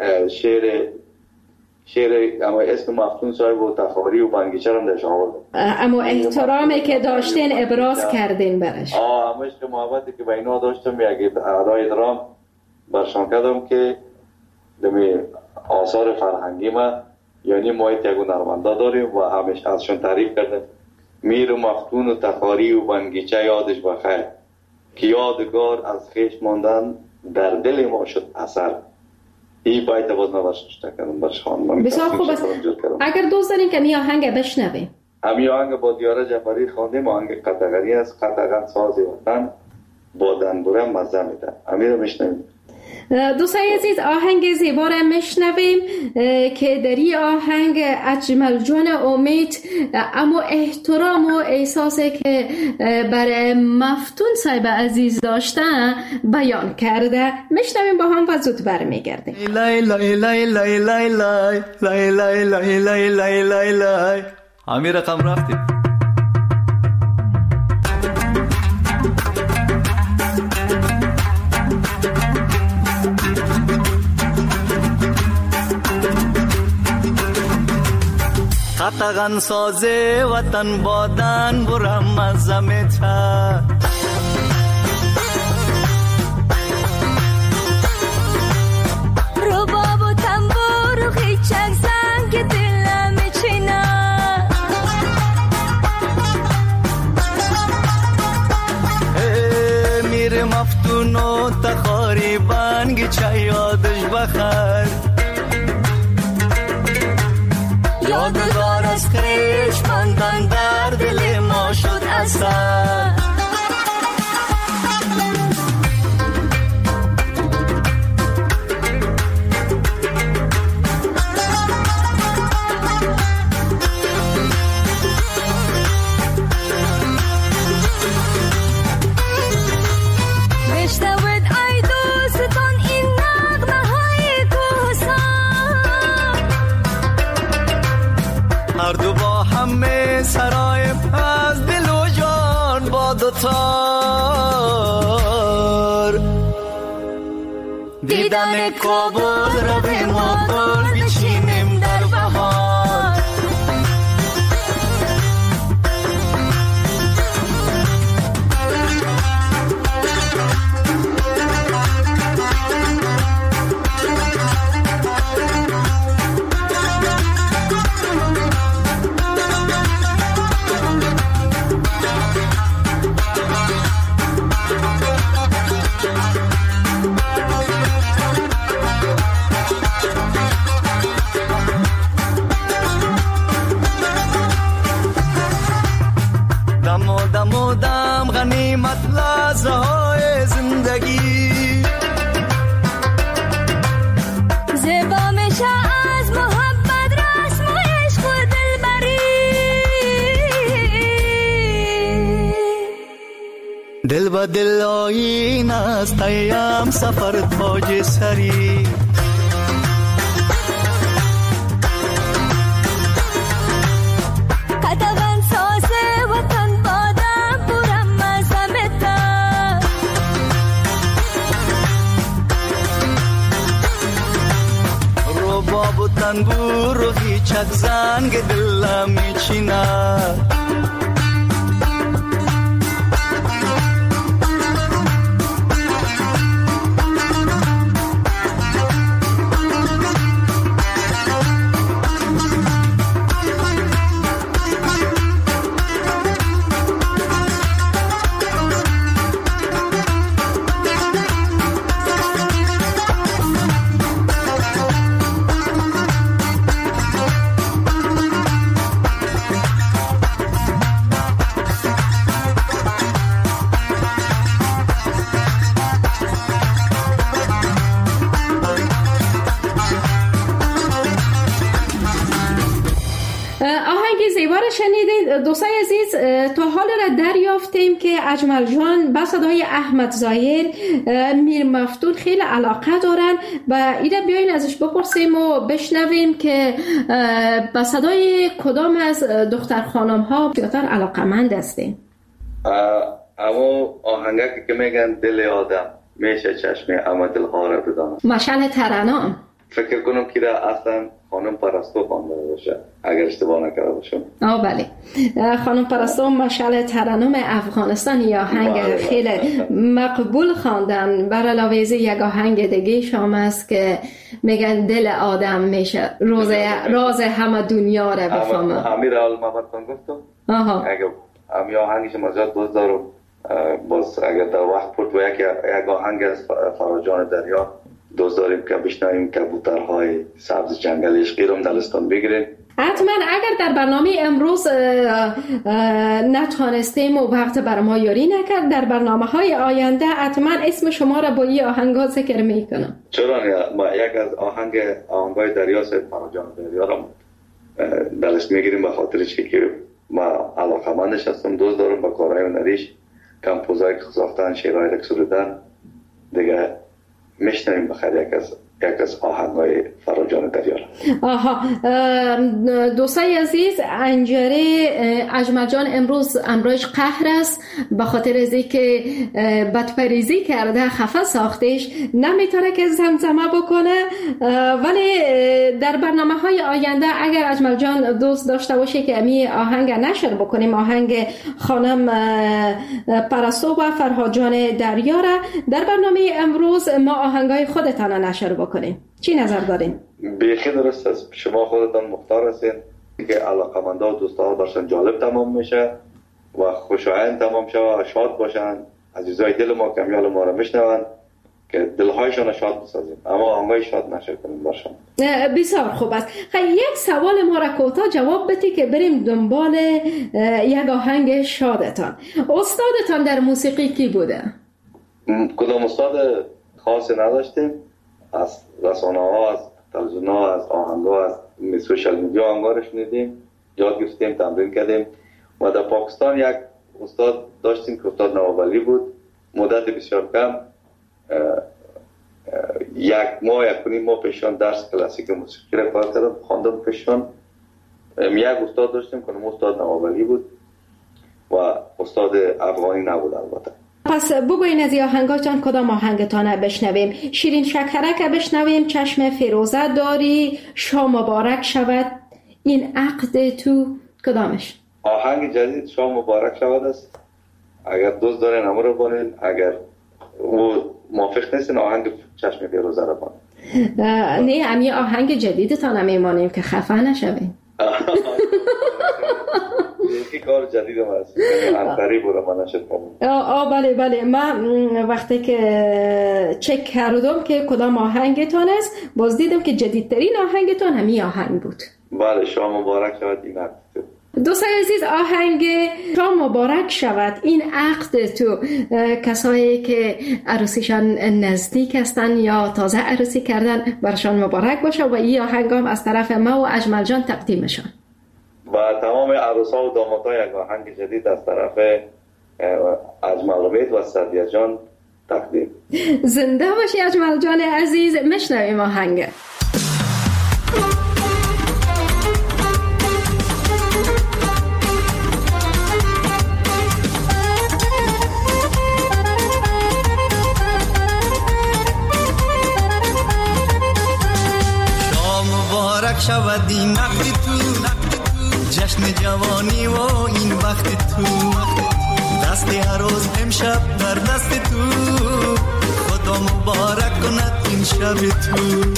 شعر اما اسم مفتون صاحب و تخاری و بنگیچه هم درش آوردم.
اما احترامی که داشتین ابراز کردین برش.
اما عشق محبتی که با اینا داشتم یک ادای احترام برشان کردم که دمی آثار فرهنگی ما یعنی ما یک هنرمندا داریم و همیشه ازشون تعریف کردم. میر و مفتون و تخاری و بنگیچه یادش بخیر که یادگار از خیش ماندن در دل ما شد اثر. این باید باز نباشت کردم برشان.
بسیار خوب است. اگر دوست دارین که می آهنگ بشنویم.
همی آهنگ با دیاره جعفری خواندیم، آهنگ قطغنی است. قطغن ساز وطن با دنبوره مزه میده. همی رو میشنویم.
دوستای عزیز، آهنگ زیبا را میشنویم که در این آهنگ اجمل جان امید اما احترام و احساسی که برای مفتون صاحب عزیز داشتن بیان کرده. میشنویم با هم و زود برمیگردیم.
لای لای لای لای لای لای لای لای لای لای لای لای لای همین رقم رفتیم. قطغن سازه وطن بادن برم از زمتا
رباب و تنبور و خیچک زنگ دلم میچینه
میر مفتون و تخاری بنگ چه یادش بخیر یادگار از خیش ماندن در دل ما شد اثر سرای از دل و جان با دوتار دیدن کابل را به ما گل بچینیم در بهار آدم غنیمت لحظه های زندگی
زیبا میشه از محبت رسم و عشق و دلبری
دل با دل آیین است ایام سفر تاج سری
کتبن ساز وطن بادم پورم مزمتا
رباب و تنبور و هیچک زنگ دلم میچیند
شنیدین دوستای عزیز، تا حال را دریافتیم که اجمل جان با صدای احمد ظاهر میر مفتون خیلی علاقه دارن و اینا بیاین ازش بپرسیم و بشنویم که با صدای کدام از دختر خانم ها بیشتر علاقه‌مند هستین.
اما آهنگی که میگن دل آدم میشه چشم اما دلها را بدانم،
مشعل ترانه‌ام
فکر کنم که را اصلا خانم پرستو خوانده باشه اگر اشتباه نکرده باشم.
بله، خانم پرستو مشعل ترنم افغانستان یا آهنگ خیلی مقبول خواندن. بر علاوه از یک آهنگ دیگه شام است که میگن دل آدم میشه راز همه دنیا را بفهمه.
امیر محمدتون گفتم اگر امی آهنگش مزیاد دوست دارم، باز اگر در وقت پرد و یک آهنگ از فراجان دریا دوست داریم که بشنویم کبوترهای سبز جنگل عشقی رو دلستان بگیریم.
حتما اگر در برنامه امروز نتوانستیم و وقت بر ما یاری نکرد، در برنامه‌های آینده حتما اسم شما را با این آهنگ‌ها ذکر میکنم.
چرا نه؟ ما یک از آهنگ‌های دریا سید فراجان دریا را دلش میگیریم به خاطر چی که ما علاقه‌مندش هستم، دوست دارم با کارهای هنریش، کمپوزایی که ساختن، شعرهایی که سرودن دیگه میشنویم بخیر یک از آهنگ‌های فراجان دریا.
دوستای عزیز، انجره اجمل جان امروز امروز قهر است به خاطر از اینکه بدپریزی کرده، خفه ساختش، نمیتونه که زمزمه بکنه. ولی در برنامه‌های آینده اگر اجمل جان دوست داشته باشه که امی آهنگ نشر بکنیم، آهنگ خانم پرستو و فرهاد جان دریا را در برنامه امروز ما آهنگای خودتان نشر بکنیم، چی نظر دارین؟
بیخی درست است، شما خودتان مختار هستین که علاقه‌مندا و دوستا برشان جالب تمام میشه و خوشایند تمام شه و شاد باشن، عزیزای دل ما کمیال ما رو میشنون که دلهایشان شاد بسازیم، اما آهنگای شاد نشه کنیم برشان.
بسیار خوب است. یک سوال ما را کوتاه جواب بدی که بریم دنبال یک آهنگ شادتان. استادتان در موسیقی کی بوده؟
کدام استاد خاصی نداشتیم، از رسانه ها، از تلویزیون ها، از آهنگ ها، از سوشال میدیا آهنگا رو شنیدیم، یاد گرفتیم، تمرین کردیم. و در پاکستان یک استاد داشتیم که استاد نوابلی بود، مدت بسیار کم، یک ماه یک کنیم ما پیشان درس کلاسیک موسیقی را کار کردم، خواندم پیشان. یک استاد داشتیم که استاد نوابلی بود و استاد افغانی نبود البته.
پس بگوین از آهنگاتان کدام آهنگتان بشنویم؟ شیرین شکرک بشنویم، چشم فیروزه داری، شام مبارک شود، این عقد تو، کدامش؟
آهنگ جدید شام مبارک شود است. اگر دوست دارین امر رو بانین، اگر او موافق نیستین آهنگ چشم فیروزه رو بانین.
نه، امی آهنگ جدیدتان میمانیم که خفه نشویم.
یکی کار جدید هم هست، انقری بودم من نشد
کنم. بله من وقتی که چک کردم که کدام آهنگتان است، باز دیدم که جدیدترین آهنگتان همین آهنگ بود.
بله، شام مبارک شود این عقد.
دوستان عزیز، آهنگ شام مبارک شود، این عقد تو کسایی که عروسیشان نزدیک هستن یا تازه عروسی کردن برشان مبارک باشه و این آهنگ هم از طرف ما و اجمل جان تقدیمشان
و تمام عروسا و دامادها یک آهنگ جدید از طرف اجمل امید و سعدیه جان تقدیم.
زنده باشی اجمل جان عزیز. میشنویم آهنگ.
شود این وقت تو جشن جوانی و این وقت تو دست هر روز امشب در دست تو خدا مبارک کند این شب تو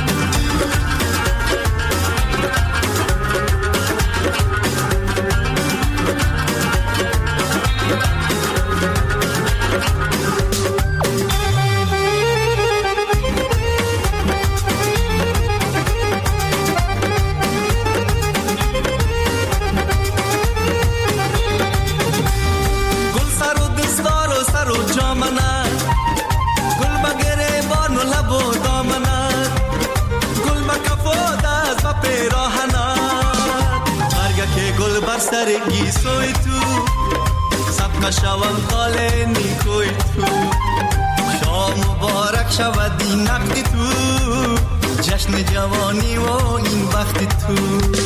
سرگی سوی تو سبقه شوم قال نیکوی تو شام مبارک شود این نقد تو جشن جوانی و این وقت تو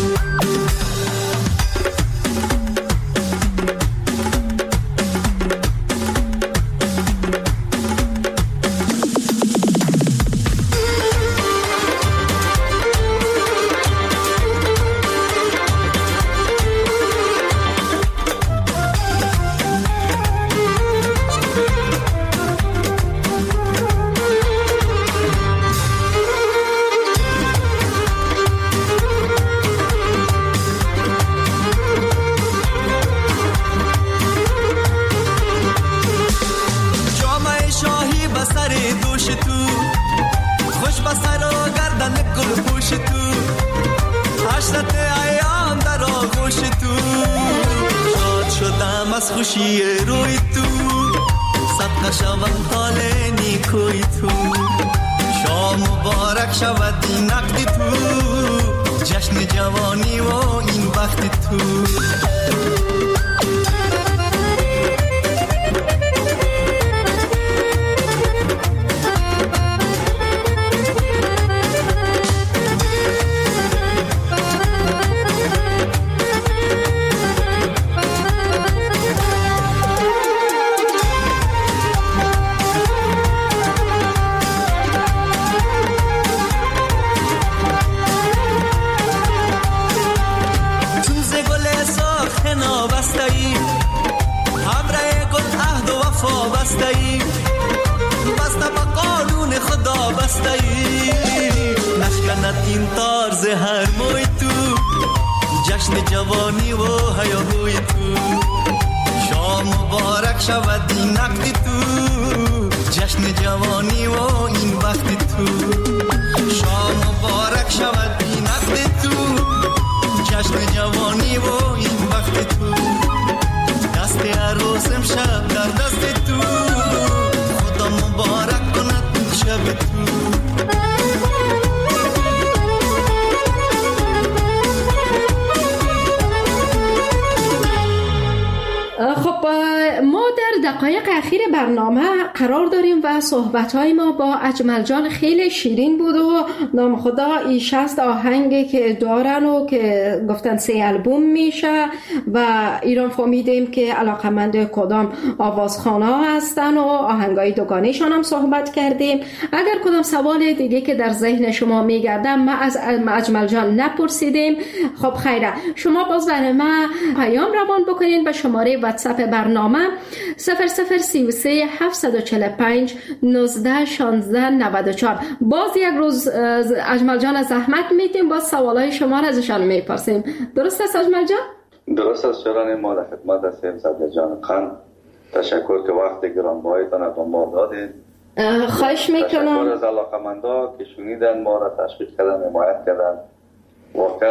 خوشی روی تو صدقه شوم حال نیکوی تو شام مبارک شود این نقد تو جشن جوانی و این وقت تو این طرز هر موی تو جشن جوانی و هیاهوی تو شام مبارک شود این نقد تو جشن جوانی و این وقت تو شام مبارک شود این نقد تو جشن جوانی و این وقت تو دست عروس امشب در دست تو خدا مبارک کند این شب تو
خب ما در دقایق اخیر برنامه قرار داریم و صحبت‌های ما با اجمل جان خیلی شیرین بود و نام خدا ای 60 آهنگی که دارن و که گفتن 3 آلبوم میشه و ایران فهمیدیم که علاقمند کدام آوازخوان‌ها هستن و آهنگای دوگانه‌شان هم صحبت کردیم. اگر کدام سوال دیگه که در ذهن شما میگردم ما از اجمل جان نپرسیدیم، خب خیره، شما باز برای ما پیام روان بکنین به شماره واتساپ برنامه 0033 745 19 16 94. باز یک روز اجمل جان زحمت میدیم، باز سوالای شما را ازشان میپرسیم. درست است اجمل جان؟
درست است شوران ما در خدمت هستیم. سعدیه جان خان، تشکر که وقت گرانبهایتان به ما دادید.
خواهش میکنم.
تشکر از علاقمندا که شنیدن ما را، تشویق کردن، حمایت کردن. واقعا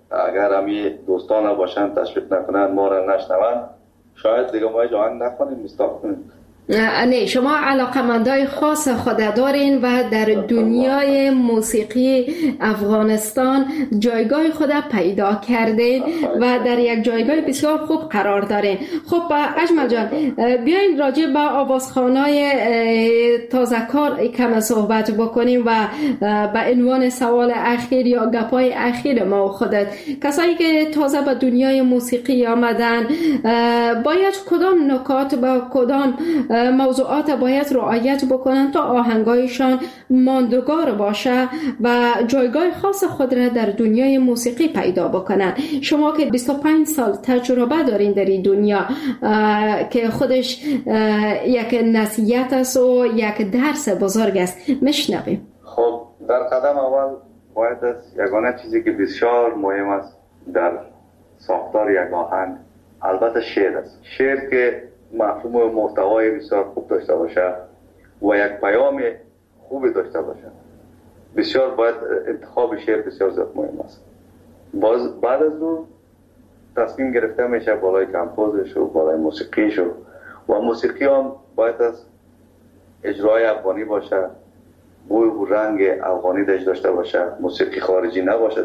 اگر همی دوستان باشن تشویق نکنن ما را نشنون شاید دیگه ما آهنگ نخونیم استاپ کنیم.
نه شما علاقمندای خاص خود دارین و در دنیای موسیقی افغانستان جایگاه خود پیدا کردین و در یک جایگاه بسیار خوب قرار دارین. خب اجمل جان بیاین راجع به آوازخوانای تازه کار کم صحبت بکنیم و به عنوان سوال اخیر یا گپای اخیر ما و خودت، کسایی که تازه به دنیای موسیقی آمدن باید کدام نکات با کدام موضوعات باید رعایت بکنن تا آهنگایشان ماندگار باشه و جایگاه خاص خود را در دنیای موسیقی پیدا بکنن؟ شما که 25 سال تجربه دارین در این دنیا که خودش یک نصیحت است و یک درس بزرگ است، میشنویم.
خب در قدم اول باید از یگانه چیزی که بسیار مهم است در ساختار یک آهنگ البته شعر است. شعر که مفهوم و محتوای بسیار خوب داشته باشه و یک پیام خوبی داشته باشه، بسیار باید انتخاب شعر بسیار زیاد مهم است. بعد از اون تصمیم گرفته میشه بالای کمپوزش و بالای موسیقیش و موسیقی هم باید از اجرای افغانی باشه، بوی و رنگ افغانی داشته باشه، موسیقی خارجی نباشه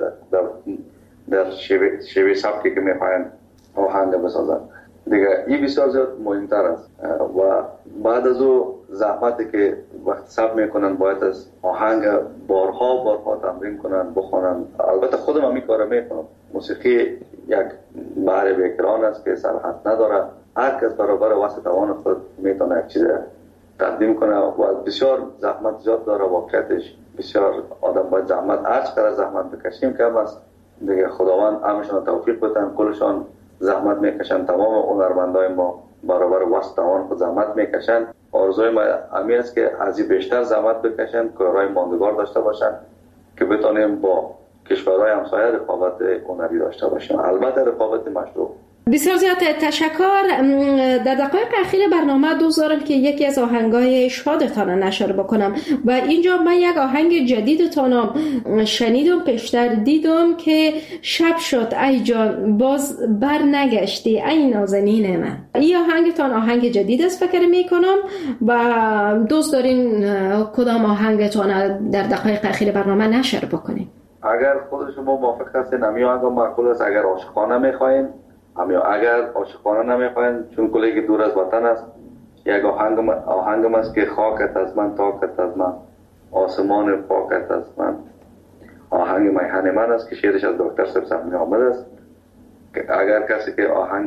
در شیوه سبکی که میخواین آهنگ بسازن. دیگه این بسیار زیاد مهمتر است و بعد از او زحمتی که وقت صبر میکنن باید از آهنگ بارها تمرین کنن، بخونن. البته خودم هم این کار میکنم. موسیقی یک بحر بیکران است که سرحد نداره، هر کس برابر وسط توان خود میتونه یک چیز تقدیم کنه و بسیار زحمت زیاد داره. واقعیتش بسیار آدم باید زحمت، هر چقدر زحمت بکشیم کم است. دیگه خداوند همشون توفیق بدن، کلشان زحمت میکشن. تمام هنرمندای ما برابر وسط توان خود زحمت میکشن. آرزوی ما همین است که از این بیشتر زحمت بکشن، کارهای ماندگار داشته باشن که بتونیم با کشورهای همسایه رقابت هنری داشته باشیم، البته رقابت مشروع.
بسیار زیاد تشکر. در دقایق اخیر برنامه دوست دارم که یکی از آهنگای شادتان نشر بکنم و اینجا من یک آهنگ جدیدتان شنیدم، پیشتر دیدم که شب شد ای جان باز بر نگشتی ای نازنین من. این آهنگتان آهنگ جدید است فکر میکنم و دوست دارین کدام آهنگتان در دقایق اخیر برنامه نشر بکنیم؟
اگر خود شما موافق هستین همین آهنگ معقول است. اگر عاشقانه میخواین اگر عاشقانه نمیخواین چون کلی که دور از وطن است، یک آهنگم است که خاکت از من تاکت از من آسمان پاکت از من. آهنگ میهن من است که شعرش از دکتر سبزمی آمد است. اگر کسی که آهنگ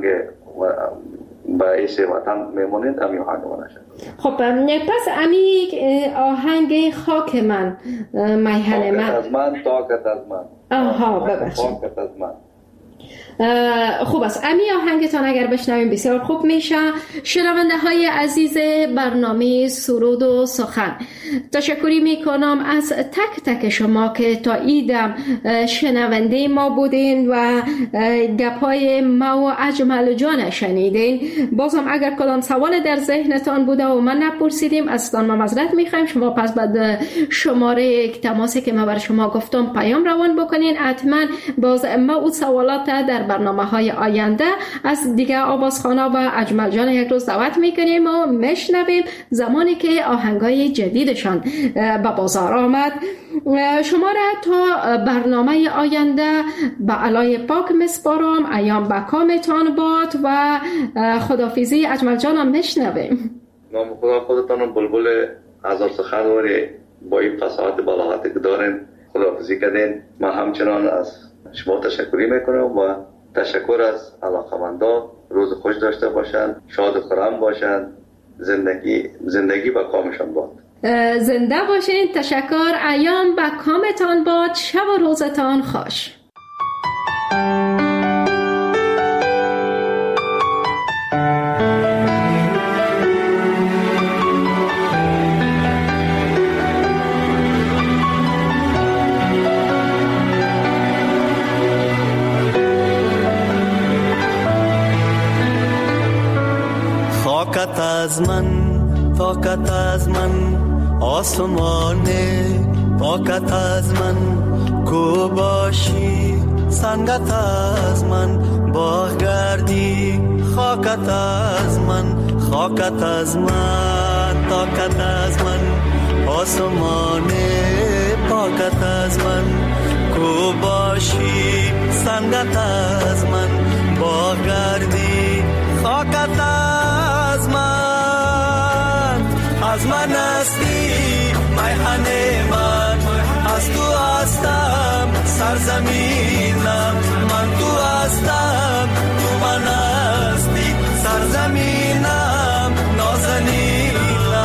به ایش وطن میمونید همین آهنگ من نشد.
خب پس امی آهنگ خاک من میهن من
از من تاکت از من.
آها ببخشید
خاکت از من.
خوب است. امی آهنگتان اگر بشنویم بسیار خوب میشه. شنونده های عزیز برنامه سرود و سخن، تشکری میکنم از تک تک شما که تا ایدم شنونده ما بودین و گپای ما و اجمل جان شنیدین. بازم اگر کدام سوال در ذهنتان بوده و من نپرسیدیم ازتان ما معذرت میخوایم. شما پس بعد شماره تماسی که ما بر شما گفتم پیام روان بکنین. حتما باز ما اون سوالات در برنامه‌های آینده از دیگه آوازخوانا و اجمل جان یک روز دعوت میکنیم و میشنویم زمانی که آهنگای جدیدشان به بازار آمد. شما را تا برنامه آینده به علای پاک مسپارم. ایام به کامتان باد و خدافیزی اجمل جانم میشنویم.
نام خدا خودتان بلبل هزار سخنوری با این فصاحت بلاغتی که دارین خدافیزی کردین. من همچنان از شما تشکری میکنم و تشکر از علاقمندان. روز خوش داشته باشن، شاد و خرم باشن، زندگی با کامشان باد.
زنده باشین. تشکر. ایام با کامتان باد. شب و روزتان خوش.
خاکت از من طاقت از من آسمان پاکت از من کو باشی سنگت از من باغ گردی، خاکت از من، خاکت از من، طاقت از من، آسمان پاکت از من، کو باشی سنگت از من باغ گردی، خاکت از من هستی میخانه من، از تو هستم سرزمینم، من تو هستم تو من هستی سرزمینم نازنینم.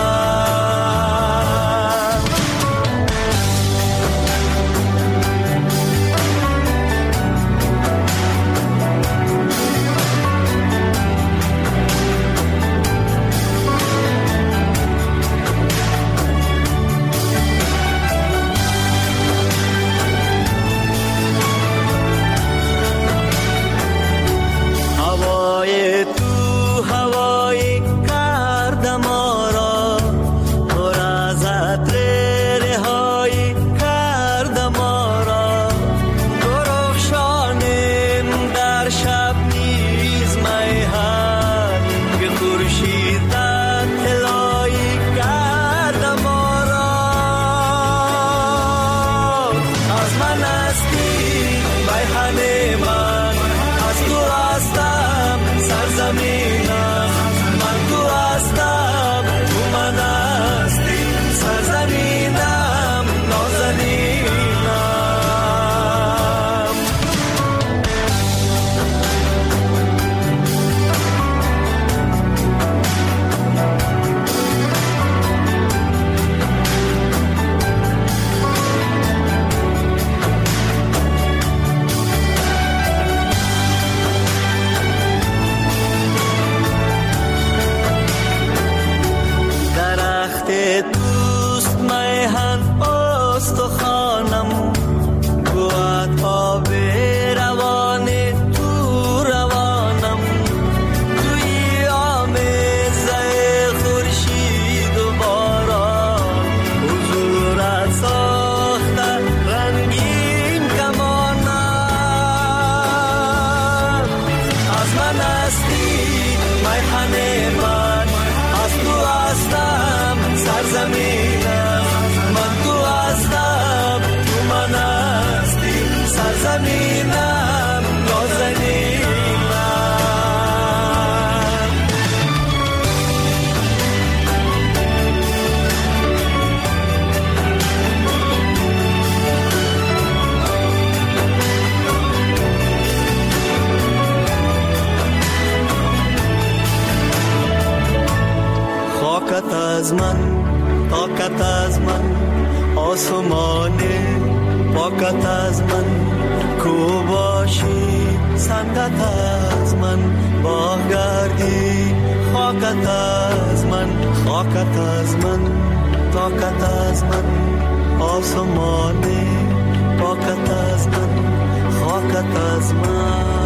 از من، طاقت از من، آسمان پاکت از من، کو باشی سنگت از من باغ گردی، خاکت از من، خاکت از من، طاقت از من، آسمان پاکت از من، خاکت از من.